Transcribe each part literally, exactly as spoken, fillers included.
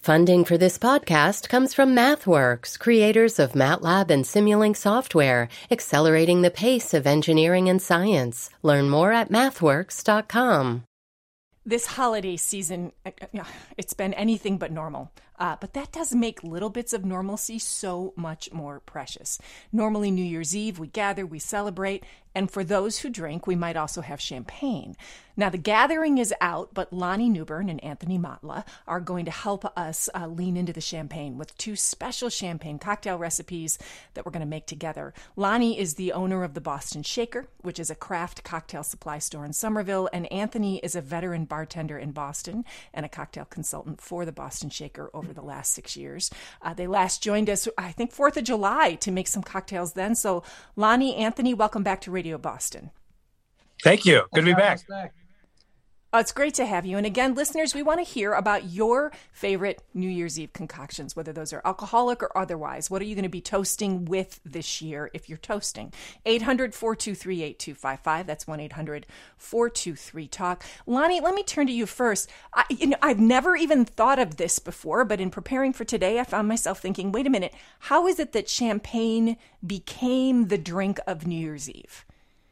Funding for this podcast comes from MathWorks, creators of MATLAB and Simulink software, accelerating the pace of engineering and science. Learn more at mathworks dot com. This holiday season, it's been anything but normal. Uh, but that does make little bits of normalcy so much more precious. Normally, New Year's Eve, we gather, we celebrate, and for those who drink, we might also have champagne. Now, the gathering is out, but Lonnie Newbern and Anthony Matla are going to help us uh, lean into the champagne with two special champagne cocktail recipes that we're going to make together. Lonnie is the owner of the Boston Shaker, which is a craft cocktail supply store in Somerville, and Anthony is a veteran bartender in Boston and a cocktail consultant for the Boston Shaker over the last six years. Uh, they last joined us, I think, fourth of July to make some cocktails then. So, Lonnie, Anthony, welcome back to Radio Boston. Thank you. Good to be back. Oh, it's great to have you. And again, listeners, we want to hear about your favorite New Year's Eve concoctions, whether those are alcoholic or otherwise. What are you going to be toasting with this year if you're toasting? eight hundred, four two three, eight two five five. That's one eight hundred, four two three, talk. Lonnie, let me turn to you first. I, you know, I've never even thought of this before, but in preparing for today, I found myself thinking, wait a minute, how is it that champagne became the drink of New Year's Eve?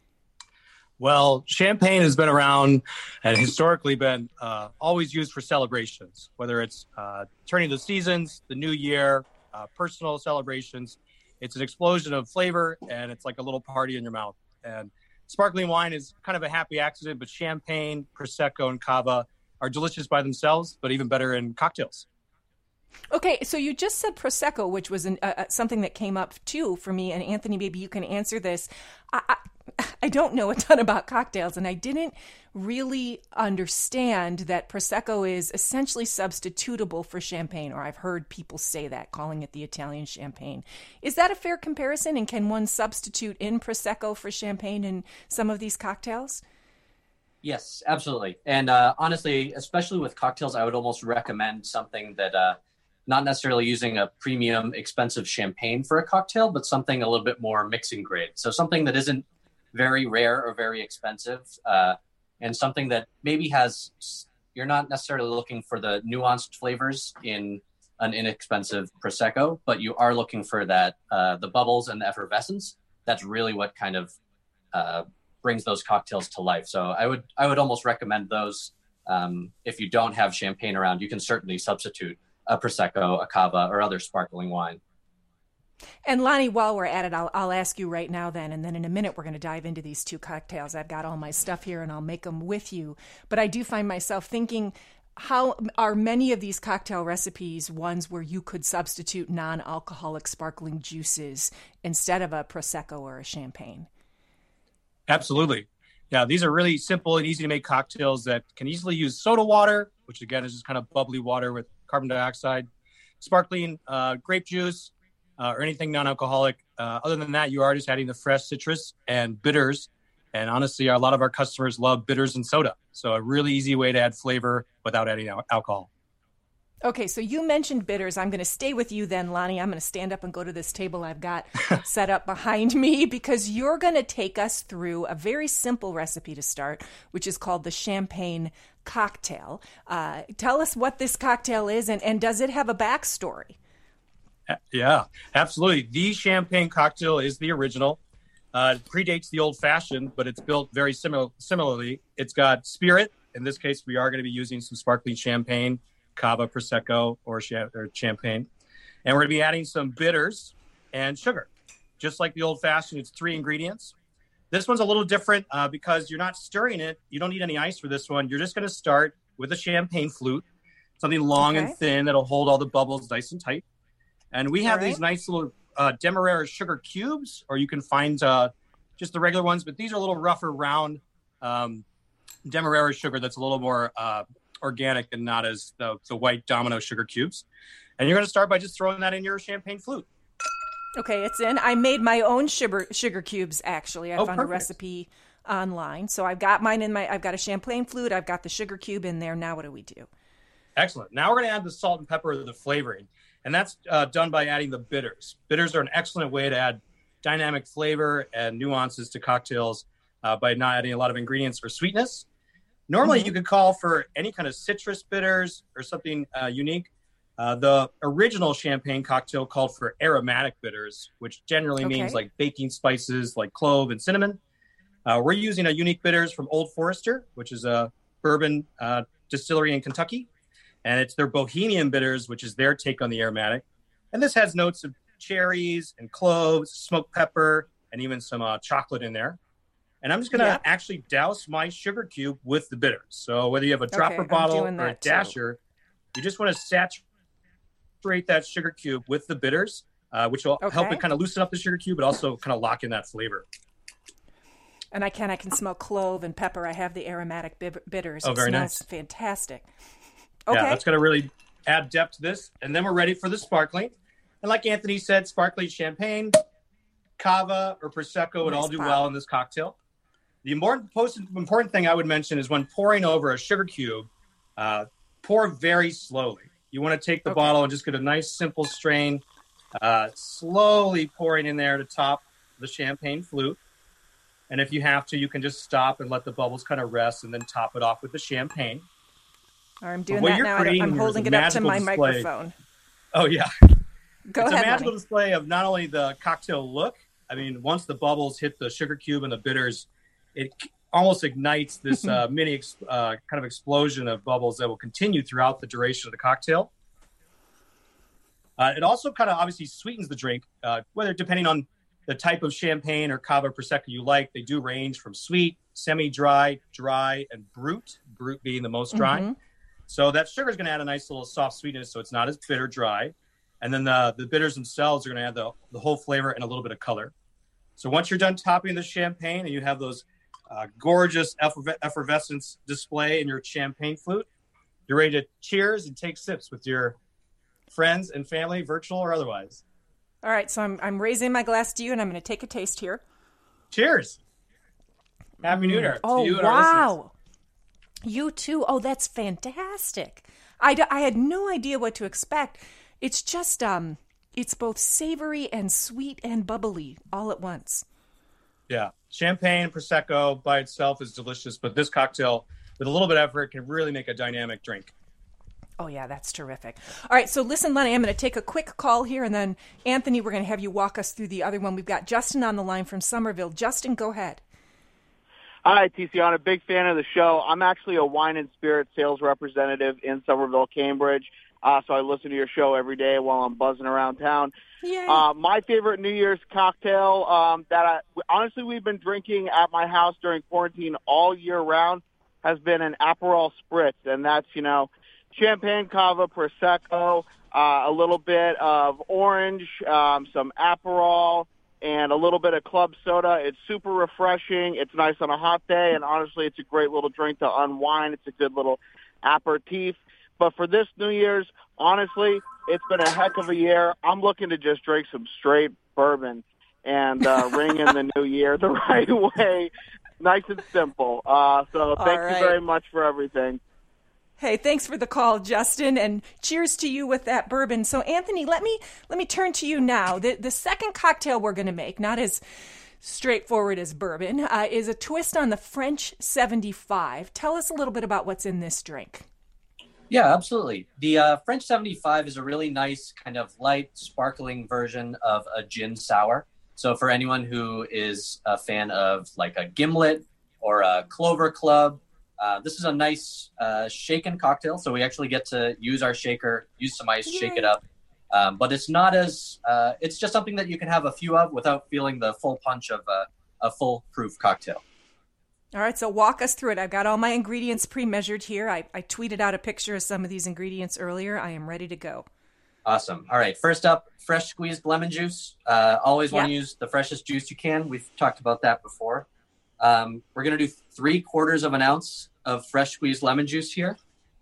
Well, champagne has been around and historically been uh, always used for celebrations, whether it's uh, turning the seasons, the new year, uh, personal celebrations. It's an explosion of flavor, and it's like a little party in your mouth. And sparkling wine is kind of a happy accident, but champagne, Prosecco, and Cava are delicious by themselves, but even better in cocktails. Okay, so you just said Prosecco, which was an, uh, something that came up too for me. And Anthony, maybe you can answer this. I, I, I don't know a ton about cocktails, and I didn't really understand that Prosecco is essentially substitutable for champagne, or I've heard people say that, calling it the Italian champagne. Is that a fair comparison? And can one substitute in Prosecco for champagne in some of these cocktails? Yes, absolutely. And uh, honestly, especially with cocktails, I would almost recommend something that uh, not necessarily using a premium, expensive champagne for a cocktail, but something a little bit more mixing grade. So something that isn't very rare or very expensive, uh, and something that maybe has, you're not necessarily looking for the nuanced flavors in an inexpensive Prosecco, but you are looking for that, uh, the bubbles and the effervescence. That's really what kind of uh, brings those cocktails to life. So I would, I would almost recommend those. Um, if you don't have champagne around, you can certainly substitute a Prosecco, a Cava, or other sparkling wine. And Lonnie, while we're at it, I'll, I'll ask you right now then, and then in a minute we're going to dive into these two cocktails. I've got all my stuff here and I'll make them with you. But I do find myself thinking, how are many of these cocktail recipes ones where you could substitute non-alcoholic sparkling juices instead of a Prosecco or a champagne? Absolutely. Yeah, these are really simple and easy to make cocktails that can easily use soda water, which again is just kind of bubbly water with carbon dioxide, sparkling uh, grape juice, Uh, or anything non-alcoholic. Uh, other than that, you are just adding the fresh citrus and bitters. And honestly, a lot of our customers love bitters and soda. So a really easy way to add flavor without adding al- alcohol. Okay, so you mentioned bitters. I'm going to stay with you then, Lonnie. I'm going to stand up and go to this table I've got set up behind me, because you're going to take us through a very simple recipe to start, which is called the champagne cocktail. Uh, tell us what this cocktail is, and, and does it have a backstory? Yeah, absolutely. The champagne cocktail is the original. Uh, it predates the old fashioned, but it's built very similar. Similarly, it's got spirit. In this case, we are going to be using some sparkling champagne, Cava, Prosecco, or, cha- or champagne. And we're going to be adding some bitters and sugar. Just like the old fashioned, it's three ingredients. This one's a little different uh, because you're not stirring it. You don't need any ice for this one. You're just going to start with a champagne flute, something long okay. and thin that'll hold all the bubbles nice and tight. And we have right. these nice little uh, Demerara sugar cubes, or you can find uh, just the regular ones, but these are a little rougher, round um, Demerara sugar that's a little more uh, organic and not as the, the white Domino sugar cubes. And you're going to start by just throwing that in your champagne flute. Okay, it's in. I made my own sugar sugar cubes, actually. I oh, found perfect. a recipe online. So I've got mine in my, I've got a champagne flute. I've got the sugar cube in there. Now what do we do? Excellent. Now we're going to add the salt and pepper of the flavoring. And that's uh, done by adding the bitters. Bitters are an excellent way to add dynamic flavor and nuances to cocktails uh, by not adding a lot of ingredients or sweetness. Normally, mm-hmm. you could call for any kind of citrus bitters or something uh, unique. Uh, the original champagne cocktail called for aromatic bitters, which generally Okay. means like baking spices like clove and cinnamon. Uh, we're using a unique bitters from Old Forester, which is a bourbon uh, distillery in Kentucky. And it's their Bohemian bitters, which is their take on the aromatic. And this has notes of cherries and cloves, smoked pepper, and even some uh, chocolate in there. And I'm just going to Yeah. actually douse my sugar cube with the bitters. So whether you have a dropper Okay, I'm bottle doing or a that too. dasher, you just want to saturate that sugar cube with the bitters, uh, which will help Okay. it kind of loosen up the sugar cube, but also kind of lock in that flavor. And I can I can smell clove and pepper. I have the aromatic bib- bitters. Oh, It very smells nice. fantastic. Okay. Yeah, that's going to really add depth to this. And then we're ready for the sparkling. And like Anthony said, sparkling champagne, cava, or prosecco would Nice all do pop. well in this cocktail. The important, most important thing I would mention is when pouring over a sugar cube, uh, pour very slowly. You want to take the Okay. bottle and just get a nice, simple strain, uh, slowly pouring in there to top the champagne flute. And if you have to, you can just stop and let the bubbles kind of rest and then top it off with the champagne. All right, I'm doing what that you're now. I don't- creating I'm here is holding a it up to magical my display. microphone. Oh, yeah. Go it's ahead, a magical Lenny. display of not only the cocktail look. I mean, once the bubbles hit the sugar cube and the bitters, it almost ignites this uh, mini ex- uh, kind of explosion of bubbles that will continue throughout the duration of the cocktail. Uh, it also kind of obviously sweetens the drink, uh, whether depending on the type of champagne or cava prosecco you like. They do range from sweet, semi-dry, dry, and brut. Brut being the most dry. Mhm. So that sugar is going to add a nice little soft sweetness, so it's not as bitter dry. And then the, the bitters themselves are going to add the, the whole flavor and a little bit of color. So once you're done topping the champagne and you have those uh, gorgeous efferv- effervescence display in your champagne flute, you're ready to cheers and take sips with your friends and family, virtual or otherwise. All right, so I'm I'm raising my glass to you, and I'm going to take a taste here. Cheers. Happy New Year to Oh, you and our listeners. wow. You too. Oh, that's fantastic. I, d- I had no idea what to expect. It's just, um, it's both savory and sweet and bubbly all at once. Yeah. Champagne and Prosecco by itself is delicious, but this cocktail, with a little bit of effort, can really make a dynamic drink. Oh, yeah, that's terrific. All right, so listen, Lenny, I'm going to take a quick call here, and then, Anthony, we're going to have you walk us through the other one. We've got Justin on the line from Somerville. Justin, go ahead. Hi, Tiziana. Big fan of the show. I'm actually a wine and spirit sales representative in Somerville, Cambridge. Uh, so I listen to your show every day while I'm buzzing around town. Yay. Uh, my favorite New Year's cocktail um, that I, honestly we've been drinking at my house during quarantine all year round has been an Aperol Spritz, and that's, you know, champagne, cava, prosecco, uh, a little bit of orange, um, some Aperol, and a little bit of club soda. It's super refreshing. It's nice on a hot day, and honestly, it's a great little drink to unwind. It's a good little aperitif. But for this New Year's, honestly, it's been a heck of a year. I'm looking to just drink some straight bourbon and uh, ring in the new year the right way, nice and simple. Uh, so thank right. you very much for everything. Hey, thanks for the call, Justin, and cheers to you with that bourbon. So, Anthony, let me let me turn to you now. The the second cocktail we're going to make, not as straightforward as bourbon, uh, is a twist on the French seventy-five. Tell us a little bit about what's in this drink. Yeah, absolutely. The uh, French seventy-five is a really nice kind of light, sparkling version of a gin sour. So for anyone who is a fan of like a Gimlet or a Clover Club, uh, this is a nice uh, shaken cocktail. So we actually get to use our shaker, use some ice, shake it up. Um, but it's not as, uh, it's just something that you can have a few of without feeling the full punch of a, a full proof cocktail. All right, so walk us through it. I've got all my ingredients pre-measured here. I, I tweeted out a picture of some of these ingredients earlier. I am ready to go. Awesome. All right. First up, fresh squeezed lemon juice. Uh, always want to Yep. use the freshest juice you can. We've talked about that before. Um, we're going to do three quarters of an ounce of fresh squeezed lemon juice here.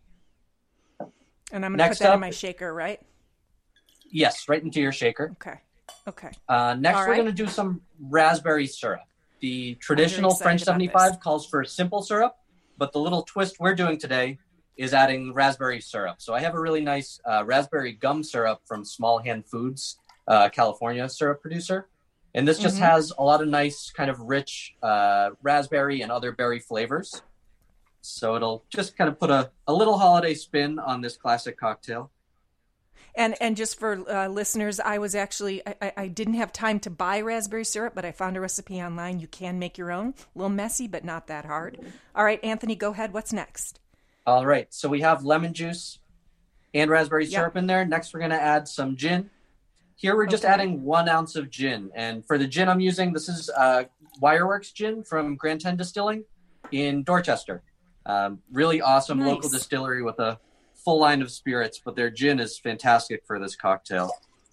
And I'm going to put Next that in up- my shaker, right? Yes, right into your shaker. Okay. Okay. Uh, next, All we're right. going to do some raspberry syrup. The traditional excited French about seventy-five this. calls for simple syrup, but the little twist we're doing today is adding raspberry syrup. So I have a really nice uh, raspberry gum syrup from Small Hand Foods, uh, California syrup producer. And this just Mhm. has a lot of nice kind of rich uh, raspberry and other berry flavors. So it'll just kind of put a, a little holiday spin on this classic cocktail. And and just for uh, listeners, I was actually, I, I didn't have time to buy raspberry syrup, but I found a recipe online. You can make your own. A little messy, but not that hard. All right, Anthony, go ahead. What's next? All right. So we have lemon juice and raspberry Yep. syrup in there. Next, we're going to add some gin. Here, we're just Okay. adding one ounce of gin. And for the gin I'm using, this is uh, Wireworks gin from Grand Ten Distilling in Dorchester. Um, really awesome Nice. local distillery with a full line of spirits, but their gin is fantastic for this cocktail.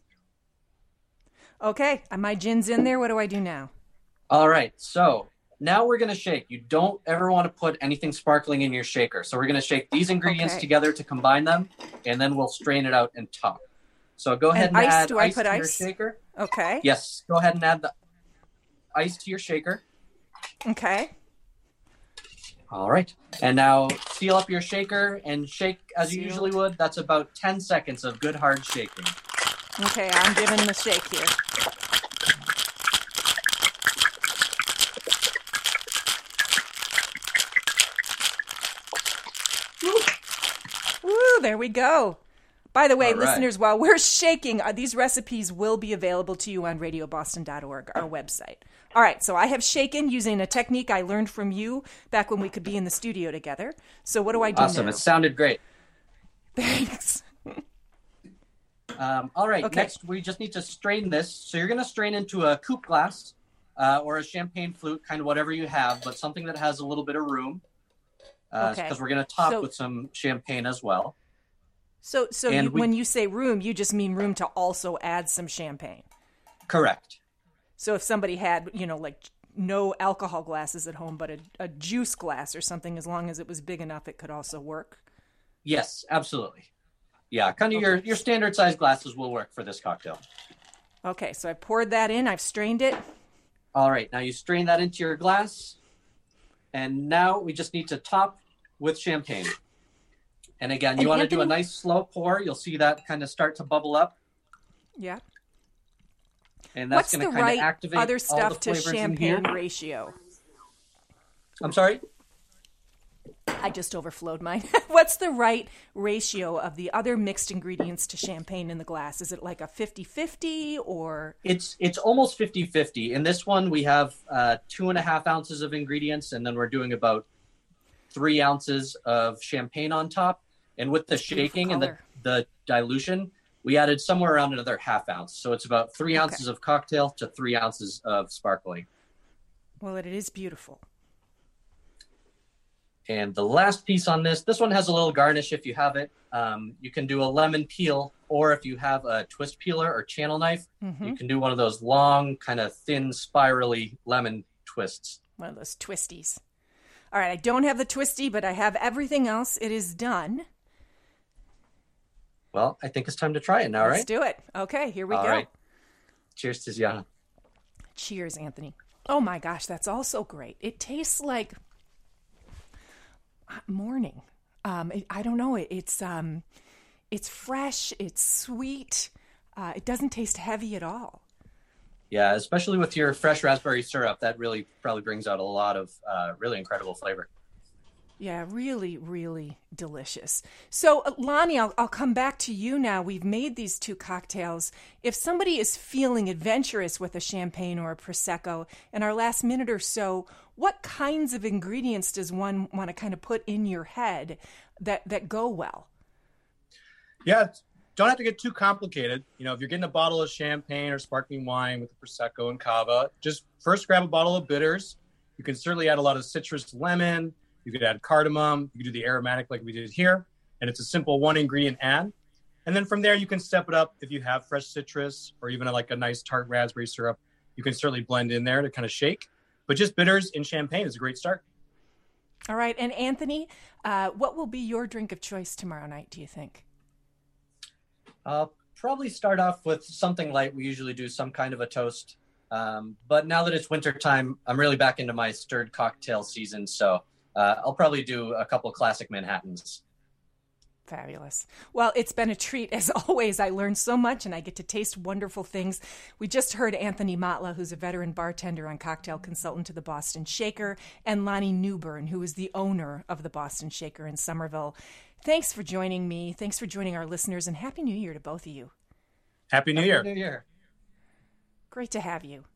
Okay, my gin's in there. What do I do now? All right, so now we're going to shake. You don't ever want to put anything sparkling in your shaker. So we're going to shake these ingredients Okay. together to combine them, and then we'll strain it out and top. So go ahead And and, ice, add do I ice put to your ice? shaker. Okay. Yes, go ahead and add the ice to your shaker. Okay. All right. And now seal up your shaker and shake as you Sealed. usually would. That's about ten seconds of good hard shaking. Okay, I'm giving the shake here. Woo, there we go. By the way, All right. listeners, while we're shaking, uh, these recipes will be available to you on radio boston dot org, our website. All right, so I have shaken using a technique I learned from you back when we could be in the studio together. So what do I do Awesome. now? It sounded great. Thanks. Um, all right. Okay. Next, we just need to strain this. So you're going to strain into a coupe glass uh, or a champagne flute, kind of whatever you have, but something that has a little bit of room. Because Okay. we're going to top So- with some champagne as well. So, so And you, we- when you say room, you just mean room to also add some champagne. Correct. So if somebody had, you know, like no alcohol glasses at home, but a, a juice glass or something, as long as it was big enough, it could also work. Yes, absolutely. Yeah, kind of your, your standard size glasses will work for this cocktail. Okay, so I poured that in. I've strained it. All right, now you strain that into your glass. And now we just need to top with champagne. And again, you And want to do a Anthony- nice slow pour. You'll see that kind of start to bubble up. Yeah. And that's What's going the to kind right of activate other all stuff the to flavors in here. champagne ratio? I'm sorry? I just overflowed mine. What's the right ratio of the other mixed ingredients to champagne in the glass? Is it like a fifty-fifty or? It's it's almost fifty-fifty. In this one, we have uh, two and a half ounces of ingredients, and then we're doing about three ounces of champagne on top. And with the Beautiful shaking and the, color. the dilution, we added somewhere around another half ounce. So it's about three Okay. ounces of cocktail to three ounces of sparkling. Well, it is beautiful. And the last piece on this, this one has a little garnish if you have it. Um, you can do a lemon peel, or if you have a twist peeler or channel knife, Mm-hmm. you can do one of those long, kind of thin, spirally lemon twists. One of those twisties. All right, I don't have the twisty, but I have everything else. It is done. Well, I think it's time to try it now, Let's right? do it. Okay, here we All go. right. Cheers, Tiziana. Cheers, Anthony. Oh my gosh, that's also great. It tastes like morning. Um, it, I don't know. It, it's um, it's fresh. It's sweet. Uh, it doesn't taste heavy at all. Yeah, especially with your fresh raspberry syrup, that really probably brings out a lot of uh, really incredible flavor. Yeah, really, really delicious. So, uh, Lonnie, I'll, I'll come back to you now. We've made these two cocktails. If somebody is feeling adventurous with a champagne or a Prosecco in our last minute or so, what kinds of ingredients does one want to kind of put in your head that, that go well? Yeah, it's- don't have to get too complicated. You know, if you're getting a bottle of champagne or sparkling wine with a Prosecco and Cava, just first grab a bottle of bitters. You can certainly add a lot of citrus, lemon. You could add cardamom. You could do the aromatic like we did here. And it's a simple one ingredient add. And then from there, you can step it up if you have fresh citrus or even like a nice tart raspberry syrup. You can certainly blend in there to kind of shake. But just bitters in champagne is a great start. All right. And Anthony, uh, what will be your drink of choice tomorrow night, do you think? I'll probably start off with something light. We usually do some kind of a toast. Um, but now that it's wintertime, I'm really back into my stirred cocktail season. So uh, I'll probably do a couple classic Manhattans. Fabulous. Well, it's been a treat as always. I learned so much and I get to taste wonderful things. We just heard Anthony Matla, who's a veteran bartender and cocktail consultant to the Boston Shaker, and Lonnie Newbern, who is the owner of the Boston Shaker in Somerville. Thanks for joining me. Thanks for joining our listeners, and Happy New Year to both of you. Happy New Year. Happy New Year. Great to have you.